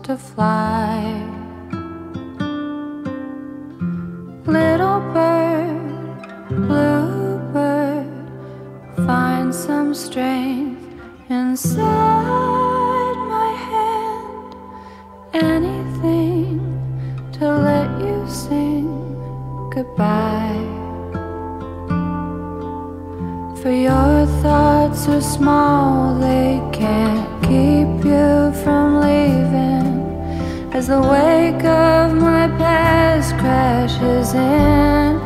to fly. Little bird, blue bird, find some strength inside my hand. Anything to let you sing goodbye. For your thoughts are small, they can't keep you from leaving. As the wake of my past crashes in,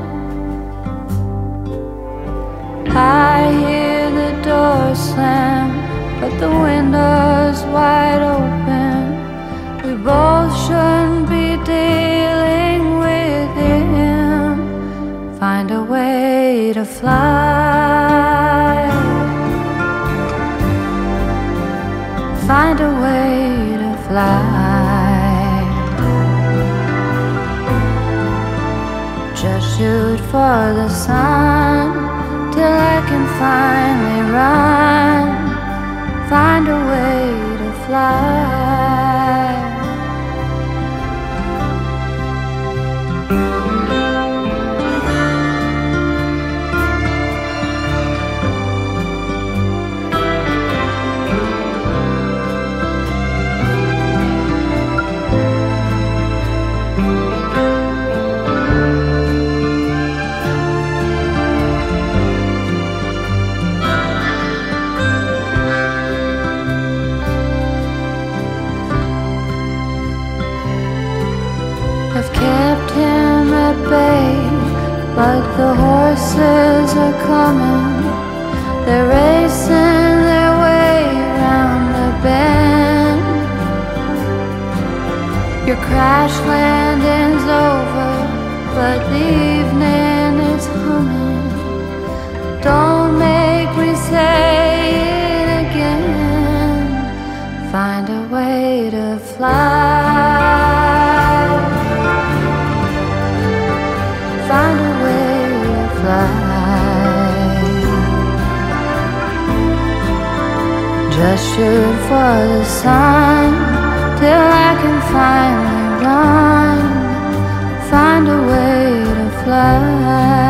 I hear the door slam, but the window's wide open. We both shouldn't be dealing with him. Find a way to fly. Find a way to fly. Just shoot for the sun till I can finally run. Find a way to fly. I've kept him at bay, but the horses are coming. They're racing their way around the bend. Your crash landing's over, but the evening is humming. Don't make me say it again. Find a way to fly. Find a way to fly. Just shoot for the sun till I can finally run. Find a way to fly.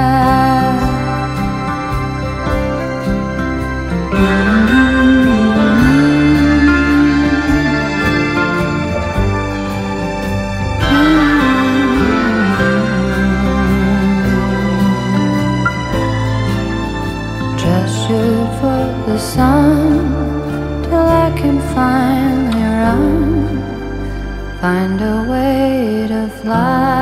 Just shoot for the sun till I can finally run. Find a way to fly.